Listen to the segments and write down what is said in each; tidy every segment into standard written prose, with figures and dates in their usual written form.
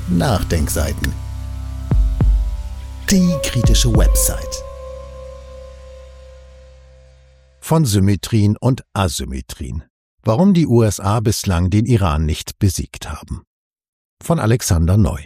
Nachdenkseiten. Die kritische Website. Von Symmetrien und Asymmetrien. Warum die USA bislang den Iran nicht besiegt haben. Von Alexander Neu.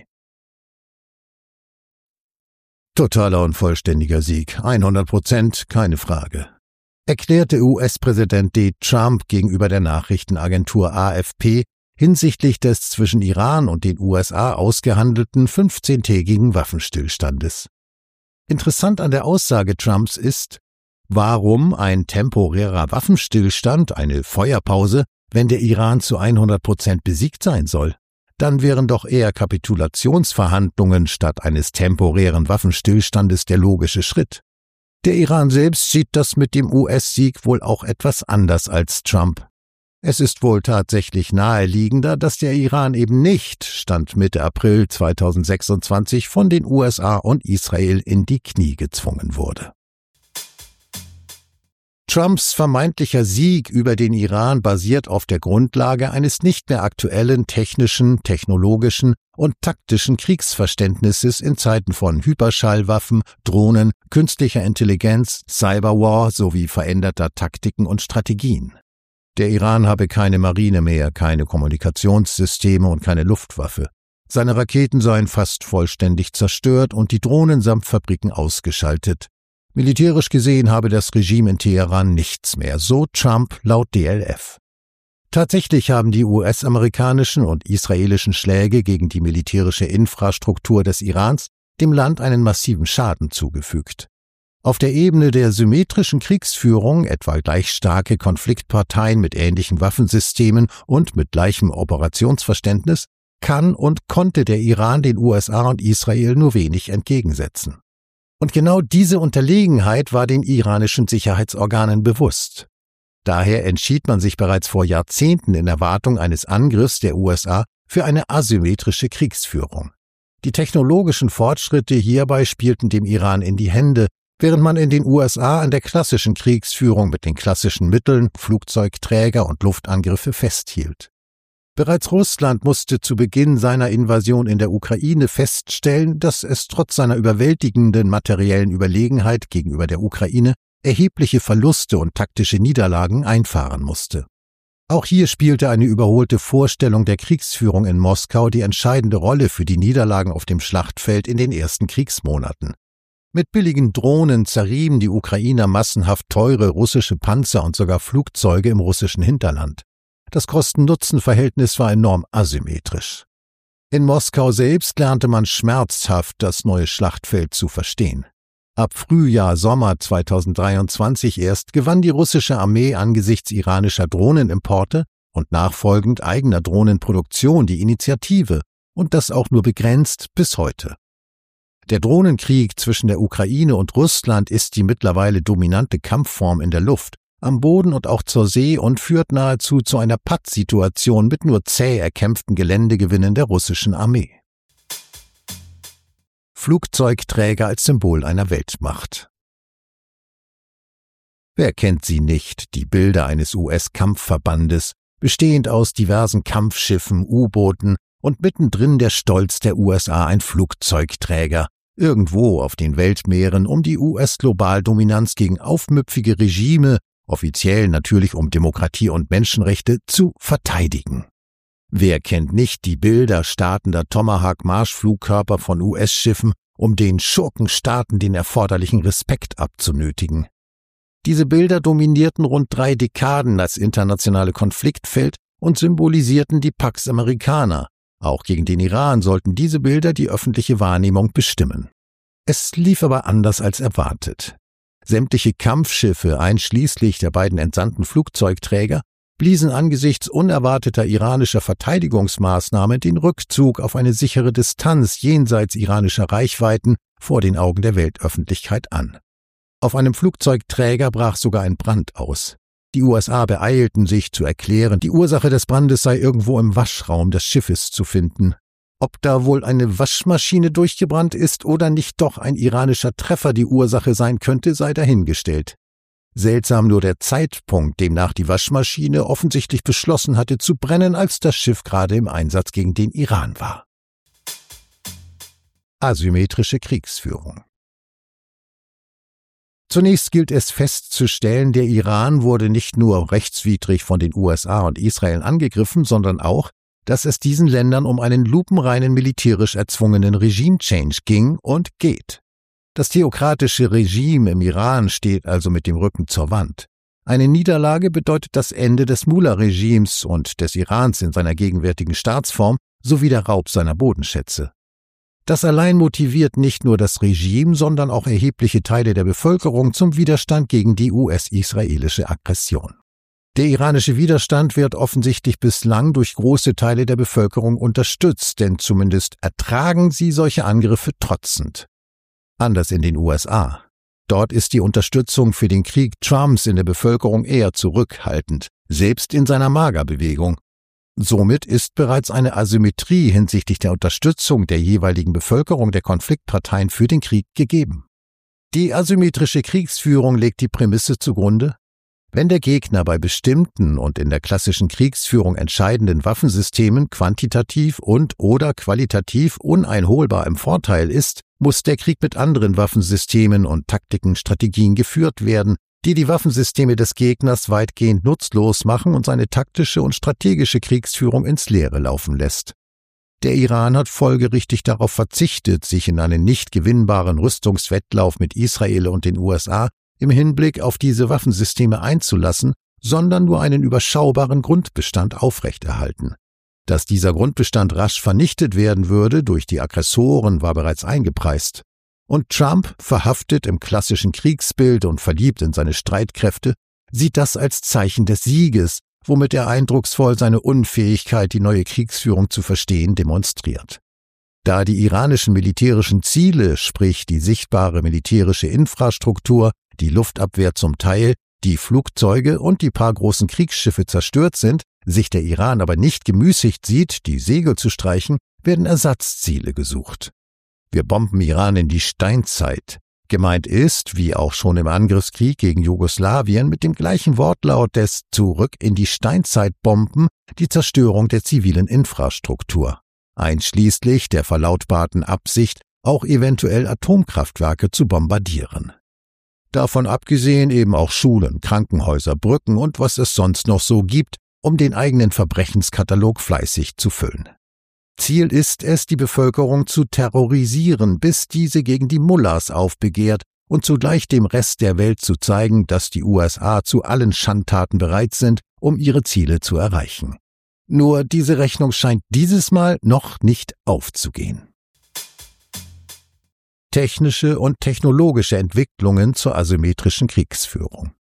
Totaler und vollständiger Sieg, 100%, keine Frage, erklärte US-Präsident D. Trump gegenüber der Nachrichtenagentur AFP hinsichtlich des zwischen Iran und den USA ausgehandelten 15-tägigen Waffenstillstandes. Interessant an der Aussage Trumps ist, warum ein temporärer Waffenstillstand, eine Feuerpause, wenn der Iran zu 100% besiegt sein soll? Dann wären doch eher Kapitulationsverhandlungen statt eines temporären Waffenstillstandes der logische Schritt. Der Iran selbst sieht das mit dem US-Sieg wohl auch etwas anders als Trump. Es ist wohl tatsächlich naheliegender, dass der Iran eben nicht, Stand Mitte April 2026, von den USA und Israel in die Knie gezwungen wurde. Trumps vermeintlicher Sieg über den Iran basiert auf der Grundlage eines nicht mehr aktuellen technischen, technologischen und taktischen Kriegsverständnisses in Zeiten von Hyperschallwaffen, Drohnen, künstlicher Intelligenz, Cyberwar sowie veränderter Taktiken und Strategien. Der Iran habe keine Marine mehr, keine Kommunikationssysteme und keine Luftwaffe. Seine Raketen seien fast vollständig zerstört und die Drohnen samt Fabriken ausgeschaltet. Militärisch gesehen habe das Regime in Teheran nichts mehr, so Trump laut DLF. Tatsächlich haben die US-amerikanischen und israelischen Schläge gegen die militärische Infrastruktur des Irans dem Land einen massiven Schaden zugefügt. Auf der Ebene der symmetrischen Kriegsführung, etwa gleich starke Konfliktparteien mit ähnlichen Waffensystemen und mit gleichem Operationsverständnis, kann und konnte der Iran den USA und Israel nur wenig entgegensetzen. Und genau diese Unterlegenheit war den iranischen Sicherheitsorganen bewusst. Daher entschied man sich bereits vor Jahrzehnten in Erwartung eines Angriffs der USA für eine asymmetrische Kriegsführung. Die technologischen Fortschritte hierbei spielten dem Iran in die Hände, während man in den USA an der klassischen Kriegsführung mit den klassischen Mitteln, Flugzeugträger und Luftangriffe festhielt. Bereits Russland musste zu Beginn seiner Invasion in der Ukraine feststellen, dass es trotz seiner überwältigenden materiellen Überlegenheit gegenüber der Ukraine erhebliche Verluste und taktische Niederlagen einfahren musste. Auch hier spielte eine überholte Vorstellung der Kriegsführung in Moskau die entscheidende Rolle für die Niederlagen auf dem Schlachtfeld in den ersten Kriegsmonaten. Mit billigen Drohnen zerrieben die Ukrainer massenhaft teure russische Panzer und sogar Flugzeuge im russischen Hinterland. Das Kosten-Nutzen-Verhältnis war enorm asymmetrisch. In Moskau selbst lernte man schmerzhaft das neue Schlachtfeld zu verstehen. Ab Frühjahr/Sommer 2023 erst gewann die russische Armee angesichts iranischer Drohnenimporte und nachfolgend eigener Drohnenproduktion die Initiative, und das auch nur begrenzt bis heute. Der Drohnenkrieg zwischen der Ukraine und Russland ist die mittlerweile dominante Kampfform in der Luft, am Boden und auch zur See und führt nahezu zu einer Pattsituation mit nur zäh erkämpften Geländegewinnen der russischen Armee. Flugzeugträger als Symbol einer Weltmacht. Wer kennt sie nicht, die Bilder eines US-Kampfverbandes, bestehend aus diversen Kampfschiffen, U-Booten und mittendrin der Stolz der USA, ein Flugzeugträger, irgendwo auf den Weltmeeren, um die US-Globaldominanz gegen aufmüpfige Regime, offiziell natürlich um Demokratie und Menschenrechte, zu verteidigen. Wer kennt nicht die Bilder startender Tomahawk-Marschflugkörper von US-Schiffen, um den Schurkenstaaten den erforderlichen Respekt abzunötigen? Diese Bilder dominierten rund 3 Dekaden das internationale Konfliktfeld und symbolisierten die Pax Americana. Auch gegen den Iran sollten diese Bilder die öffentliche Wahrnehmung bestimmen. Es lief aber anders als erwartet. Sämtliche Kampfschiffe, einschließlich der beiden entsandten Flugzeugträger, bliesen angesichts unerwarteter iranischer Verteidigungsmaßnahmen den Rückzug auf eine sichere Distanz jenseits iranischer Reichweiten vor den Augen der Weltöffentlichkeit an. Auf einem Flugzeugträger brach sogar ein Brand aus. Die USA beeilten sich zu erklären, die Ursache des Brandes sei irgendwo im Waschraum des Schiffes zu finden. Ob da wohl eine Waschmaschine durchgebrannt ist oder nicht doch ein iranischer Treffer die Ursache sein könnte, sei dahingestellt. Seltsam nur der Zeitpunkt, demnach die Waschmaschine offensichtlich beschlossen hatte zu brennen, als das Schiff gerade im Einsatz gegen den Iran war. Asymmetrische Kriegsführung. Zunächst gilt es festzustellen, der Iran wurde nicht nur rechtswidrig von den USA und Israel angegriffen, sondern auch, dass es diesen Ländern um einen lupenreinen militärisch erzwungenen Regime-Change ging und geht. Das theokratische Regime im Iran steht also mit dem Rücken zur Wand. Eine Niederlage bedeutet das Ende des Mullah-Regimes und des Irans in seiner gegenwärtigen Staatsform sowie der Raub seiner Bodenschätze. Das allein motiviert nicht nur das Regime, sondern auch erhebliche Teile der Bevölkerung zum Widerstand gegen die US-israelische Aggression. Der iranische Widerstand wird offensichtlich bislang durch große Teile der Bevölkerung unterstützt, denn zumindest ertragen sie solche Angriffe trotzend. Anders in den USA. Dort ist die Unterstützung für den Krieg Trumps in der Bevölkerung eher zurückhaltend, selbst in seiner MAGA-Bewegung. Somit ist bereits eine Asymmetrie hinsichtlich der Unterstützung der jeweiligen Bevölkerung der Konfliktparteien für den Krieg gegeben. Die asymmetrische Kriegsführung legt die Prämisse zugrunde: Wenn der Gegner bei bestimmten und in der klassischen Kriegsführung entscheidenden Waffensystemen quantitativ und/oder qualitativ uneinholbar im Vorteil ist, muss der Krieg mit anderen Waffensystemen und Taktiken, Strategien geführt werden, die die Waffensysteme des Gegners weitgehend nutzlos machen und seine taktische und strategische Kriegsführung ins Leere laufen lässt. Der Iran hat folgerichtig darauf verzichtet, sich in einen nicht gewinnbaren Rüstungswettlauf mit Israel und den USA im Hinblick auf diese Waffensysteme einzulassen, sondern nur einen überschaubaren Grundbestand aufrechterhalten. Dass dieser Grundbestand rasch vernichtet werden würde durch die Aggressoren, war bereits eingepreist. Und Trump, verhaftet im klassischen Kriegsbild und verliebt in seine Streitkräfte, sieht das als Zeichen des Sieges, womit er eindrucksvoll seine Unfähigkeit, die neue Kriegsführung zu verstehen, demonstriert. Da die iranischen militärischen Ziele, sprich die sichtbare militärische Infrastruktur, die Luftabwehr zum Teil, die Flugzeuge und die paar großen Kriegsschiffe zerstört sind, sich der Iran aber nicht gemüßigt sieht, die Segel zu streichen, werden Ersatzziele gesucht. Wir bomben Iran in die Steinzeit. Gemeint ist, wie auch schon im Angriffskrieg gegen Jugoslawien, mit dem gleichen Wortlaut des Zurück in die Steinzeit bomben, die Zerstörung der zivilen Infrastruktur, einschließlich der verlautbarten Absicht, auch eventuell Atomkraftwerke zu bombardieren. Davon abgesehen eben auch Schulen, Krankenhäuser, Brücken und was es sonst noch so gibt, um den eigenen Verbrechenskatalog fleißig zu füllen. Ziel ist es, die Bevölkerung zu terrorisieren, bis diese gegen die Mullahs aufbegehrt und zugleich dem Rest der Welt zu zeigen, dass die USA zu allen Schandtaten bereit sind, um ihre Ziele zu erreichen. Nur diese Rechnung scheint dieses Mal noch nicht aufzugehen. Technische und technologische Entwicklungen zur asymmetrischen Kriegsführung.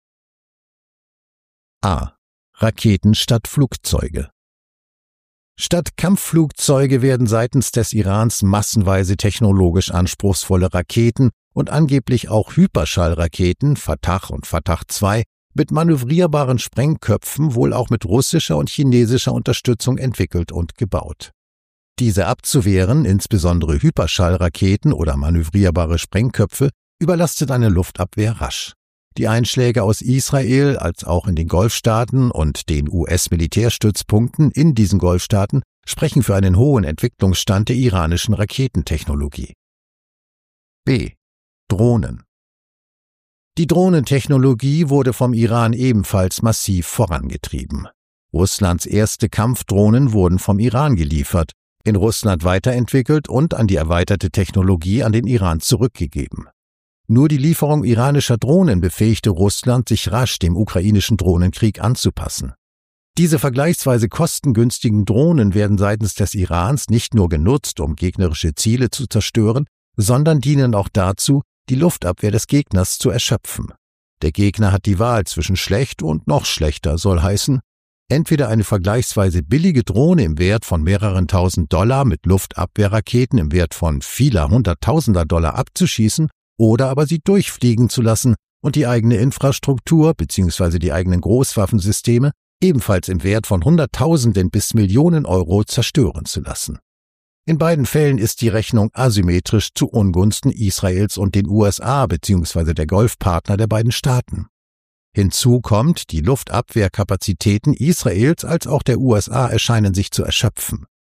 A. Raketen statt Flugzeuge. Statt Kampfflugzeuge werden seitens des Irans massenweise technologisch anspruchsvolle Raketen und angeblich auch Hyperschallraketen, Fatah und Fatah II, mit manövrierbaren Sprengköpfen wohl auch mit russischer und chinesischer Unterstützung entwickelt und gebaut. Diese abzuwehren, insbesondere Hyperschallraketen oder manövrierbare Sprengköpfe, überlastet eine Luftabwehr rasch. Die Einschläge aus Israel als auch in den Golfstaaten und den US-Militärstützpunkten in diesen Golfstaaten sprechen für einen hohen Entwicklungsstand der iranischen Raketentechnologie. B. Drohnen. Die Drohnentechnologie wurde vom Iran ebenfalls massiv vorangetrieben. Russlands erste Kampfdrohnen wurden vom Iran geliefert, in Russland weiterentwickelt und an die erweiterte Technologie an den Iran zurückgegeben. Nur die Lieferung iranischer Drohnen befähigte Russland, sich rasch dem ukrainischen Drohnenkrieg anzupassen. Diese vergleichsweise kostengünstigen Drohnen werden seitens des Irans nicht nur genutzt, um gegnerische Ziele zu zerstören, sondern dienen auch dazu, die Luftabwehr des Gegners zu erschöpfen. Der Gegner hat die Wahl zwischen schlecht und noch schlechter, soll heißen, entweder eine vergleichsweise billige Drohne im Wert von mehreren tausend Dollar mit Luftabwehrraketen im Wert von vieler hunderttausender Dollar abzuschießen, oder aber sie durchfliegen zu lassen und die eigene Infrastruktur bzw. die eigenen Großwaffensysteme ebenfalls im Wert von Hunderttausenden bis Millionen Euro zerstören zu lassen. In beiden Fällen ist die Rechnung asymmetrisch zu Ungunsten Israels und den USA bzw. der Golfpartner der beiden Staaten. Hinzu kommt, die Luftabwehrkapazitäten Israels als auch der USA erscheinen sich zu erschöpfen.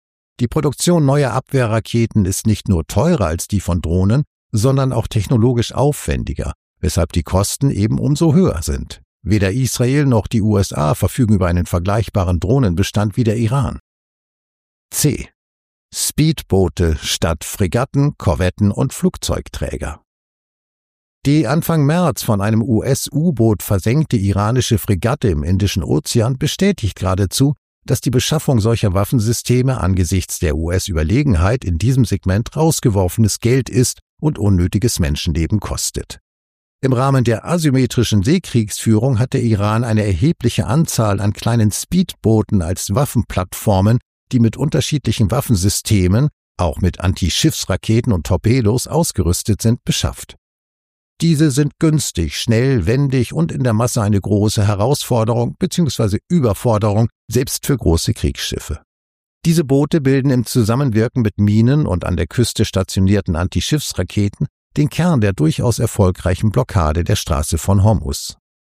Die Produktion neuer Abwehrraketen ist nicht nur teurer als die von Drohnen, sondern auch technologisch aufwendiger, weshalb die Kosten eben umso höher sind. Weder Israel noch die USA verfügen über einen vergleichbaren Drohnenbestand wie der Iran. C. Speedboote statt Fregatten, Korvetten und Flugzeugträger. Die Anfang März von einem US-U-Boot versenkte iranische Fregatte im Indischen Ozean bestätigt geradezu, dass die Beschaffung solcher Waffensysteme angesichts der US-Überlegenheit in diesem Segment rausgeworfenes Geld ist und unnötiges Menschenleben kostet. Im Rahmen der asymmetrischen Seekriegsführung hat der Iran eine erhebliche Anzahl an kleinen Speedbooten als Waffenplattformen, die mit unterschiedlichen Waffensystemen, auch mit Antischiffsraketen und Torpedos ausgerüstet sind, beschafft. Diese sind günstig, schnell, wendig und in der Masse eine große Herausforderung bzw. Überforderung, selbst für große Kriegsschiffe. Diese Boote bilden im Zusammenwirken mit Minen und an der Küste stationierten Antischiffsraketen den Kern der durchaus erfolgreichen Blockade der Straße von Hormuz.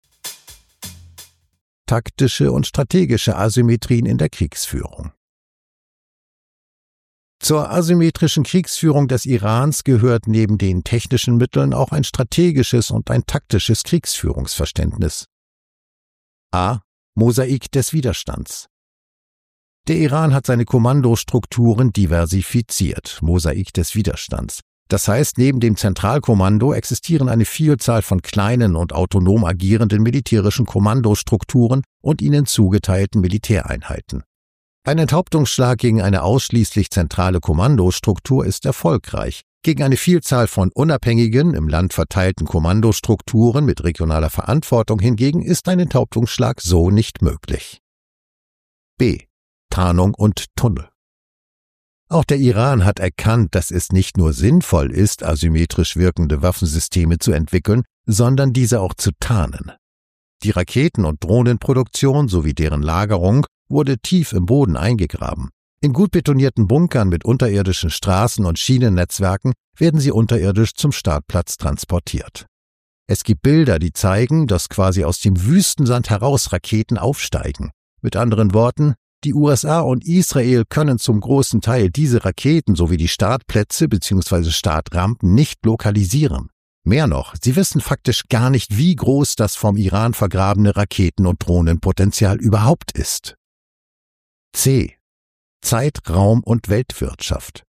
Taktische und strategische Asymmetrien in der Kriegsführung. Zur asymmetrischen Kriegsführung des Irans gehört neben den technischen Mitteln auch ein strategisches und ein taktisches Kriegsführungsverständnis. A. Mosaik des Widerstands. Der Iran hat seine Kommandostrukturen diversifiziert, Mosaik des Widerstands. Das heißt, neben dem Zentralkommando existieren eine Vielzahl von kleinen und autonom agierenden militärischen Kommandostrukturen und ihnen zugeteilten Militäreinheiten. Ein Enthauptungsschlag gegen eine ausschließlich zentrale Kommandostruktur ist erfolgreich. Gegen eine Vielzahl von unabhängigen, im Land verteilten Kommandostrukturen mit regionaler Verantwortung hingegen ist ein Enthauptungsschlag so nicht möglich. B. Tarnung und Tunnel. Auch der Iran hat erkannt, dass es nicht nur sinnvoll ist, asymmetrisch wirkende Waffensysteme zu entwickeln, sondern diese auch zu tarnen. Die Raketen- und Drohnenproduktion sowie deren Lagerung wurde tief im Boden eingegraben. In gut betonierten Bunkern mit unterirdischen Straßen- und Schienennetzwerken werden sie unterirdisch zum Startplatz transportiert. Es gibt Bilder, die zeigen, dass quasi aus dem Wüstensand heraus Raketen aufsteigen. Mit anderen Worten, die USA und Israel können zum großen Teil diese Raketen sowie die Startplätze bzw. Startrampen nicht lokalisieren. Mehr noch, sie wissen faktisch gar nicht, wie groß das vom Iran vergrabene Raketen- und Drohnenpotenzial überhaupt ist. C. Zeit, Raum und Weltwirtschaft.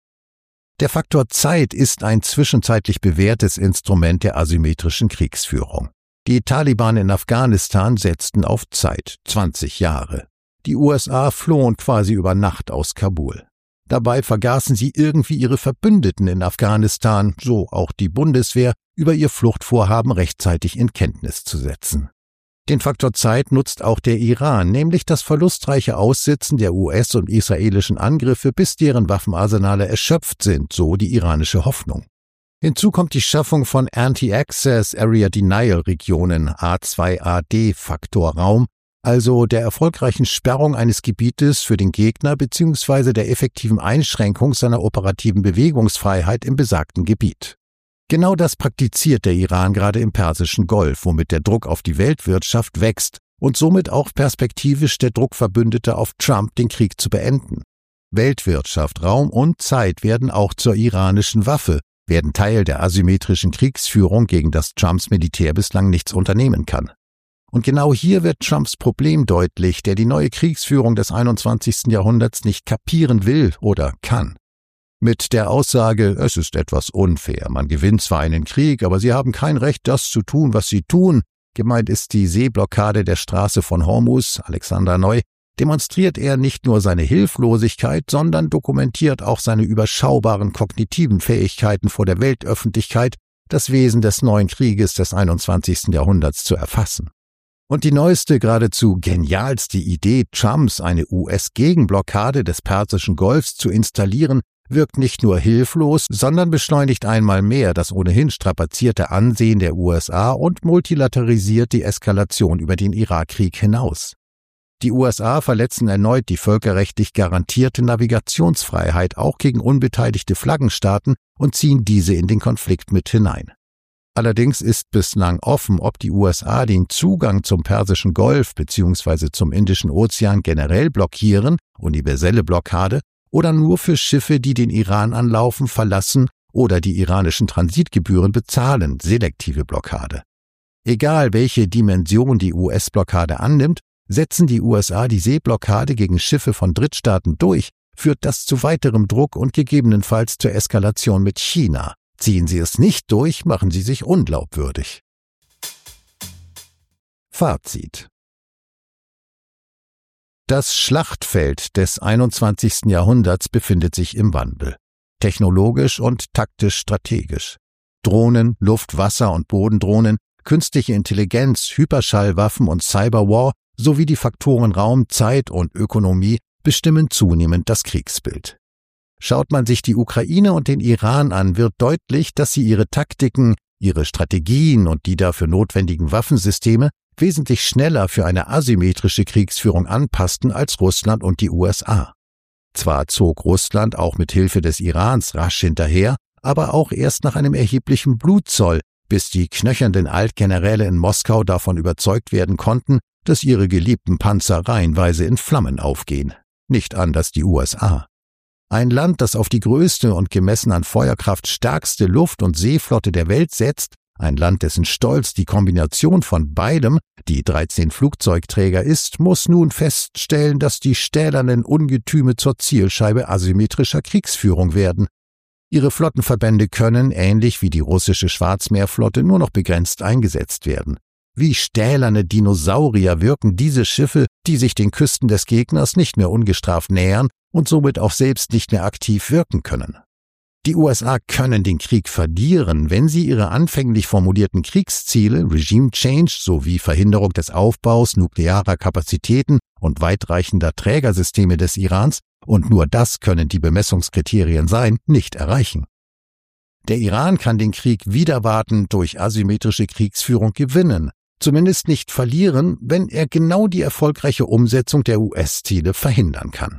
Der Faktor Zeit ist ein zwischenzeitlich bewährtes Instrument der asymmetrischen Kriegsführung. Die Taliban in Afghanistan setzten auf Zeit, 20 Jahre. Die USA flohen quasi über Nacht aus Kabul. Dabei vergaßen sie irgendwie ihre Verbündeten in Afghanistan, so auch die Bundeswehr, über ihr Fluchtvorhaben rechtzeitig in Kenntnis zu setzen. Den Faktor Zeit nutzt auch der Iran, nämlich das verlustreiche Aussitzen der US- und israelischen Angriffe, bis deren Waffenarsenale erschöpft sind, so die iranische Hoffnung. Hinzu kommt die Schaffung von Anti-Access Area Denial Regionen, A2AD-Faktor Raum, also der erfolgreichen Sperrung eines Gebietes für den Gegner bzw. der effektiven Einschränkung seiner operativen Bewegungsfreiheit im besagten Gebiet. Genau das praktiziert der Iran gerade im Persischen Golf, womit der Druck auf die Weltwirtschaft wächst und somit auch perspektivisch der Druck Verbündeter auf Trump, den Krieg zu beenden. Weltwirtschaft, Raum und Zeit werden auch zur iranischen Waffe, werden Teil der asymmetrischen Kriegsführung, gegen das Trumps Militär bislang nichts unternehmen kann. Und genau hier wird Trumps Problem deutlich, der die neue Kriegsführung des 21. Jahrhunderts nicht kapieren will oder kann. Mit der Aussage, es ist etwas unfair, man gewinnt zwar einen Krieg, aber sie haben kein Recht, das zu tun, was sie tun. Gemeint ist die Seeblockade der Straße von Hormuz, Alexander Neu, demonstriert er nicht nur seine Hilflosigkeit, sondern dokumentiert auch seine überschaubaren kognitiven Fähigkeiten vor der Weltöffentlichkeit, das Wesen des neuen Krieges des 21. Jahrhunderts zu erfassen. Und die neueste, geradezu genialste Idee Trumps, eine US-Gegenblockade des Persischen Golfs zu installieren, wirkt nicht nur hilflos, sondern beschleunigt einmal mehr das ohnehin strapazierte Ansehen der USA und multilaterisiert die Eskalation über den Irakkrieg hinaus. Die USA verletzen erneut die völkerrechtlich garantierte Navigationsfreiheit auch gegen unbeteiligte Flaggenstaaten und ziehen diese in den Konflikt mit hinein. Allerdings ist bislang offen, ob die USA den Zugang zum Persischen Golf bzw. zum Indischen Ozean generell blockieren, universelle Blockade, oder nur für Schiffe, die den Iran anlaufen, verlassen oder die iranischen Transitgebühren bezahlen, selektive Blockade. Egal welche Dimension die US-Blockade annimmt, setzen die USA die Seeblockade gegen Schiffe von Drittstaaten durch, führt das zu weiterem Druck und gegebenenfalls zur Eskalation mit China. Ziehen sie es nicht durch, machen sie sich unglaubwürdig. Fazit: Das Schlachtfeld des 21. Jahrhunderts befindet sich im Wandel. Technologisch und taktisch-strategisch. Drohnen, Luft-, Wasser- und Bodendrohnen, künstliche Intelligenz, Hyperschallwaffen und Cyberwar sowie die Faktoren Raum, Zeit und Ökonomie bestimmen zunehmend das Kriegsbild. Schaut man sich die Ukraine und den Iran an, wird deutlich, dass sie ihre Taktiken, ihre Strategien und die dafür notwendigen Waffensysteme wesentlich schneller für eine asymmetrische Kriegsführung anpassten als Russland und die USA. Zwar zog Russland auch mit Hilfe des Irans rasch hinterher, aber auch erst nach einem erheblichen Blutzoll, bis die knöchernden Altgeneräle in Moskau davon überzeugt werden konnten, dass ihre geliebten Panzer reihenweise in Flammen aufgehen. Nicht anders die USA. Ein Land, das auf die größte und gemessen an Feuerkraft stärkste Luft- und Seeflotte der Welt setzt, ein Land, dessen Stolz die Kombination von beidem, die 13 Flugzeugträger ist, muss nun feststellen, dass die stählernen Ungetüme zur Zielscheibe asymmetrischer Kriegsführung werden. Ihre Flottenverbände können, ähnlich wie die russische Schwarzmeerflotte, nur noch begrenzt eingesetzt werden. Wie stählerne Dinosaurier wirken diese Schiffe, die sich den Küsten des Gegners nicht mehr ungestraft nähern und somit auch selbst nicht mehr aktiv wirken können. Die USA können den Krieg verlieren, wenn sie ihre anfänglich formulierten Kriegsziele, Regime Change sowie Verhinderung des Aufbaus nuklearer Kapazitäten und weitreichender Trägersysteme des Irans, und nur das können die Bemessungskriterien sein, nicht erreichen. Der Iran kann den Krieg wider Warten durch asymmetrische Kriegsführung gewinnen, zumindest nicht verlieren, wenn er genau die erfolgreiche Umsetzung der US-Ziele verhindern kann.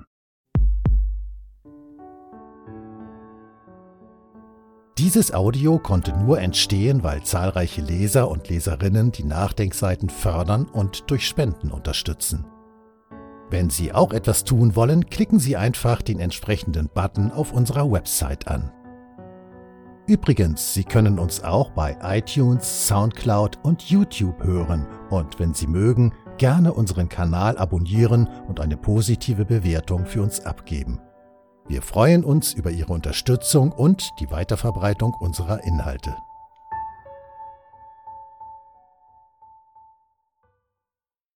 Dieses Audio konnte nur entstehen, weil zahlreiche Leser und Leserinnen die Nachdenkseiten fördern und durch Spenden unterstützen. Wenn Sie auch etwas tun wollen, klicken Sie einfach den entsprechenden Button auf unserer Website an. Übrigens, Sie können uns auch bei iTunes, Soundcloud und YouTube hören und wenn Sie mögen, gerne unseren Kanal abonnieren und eine positive Bewertung für uns abgeben. Wir freuen uns über Ihre Unterstützung und die Weiterverbreitung unserer Inhalte.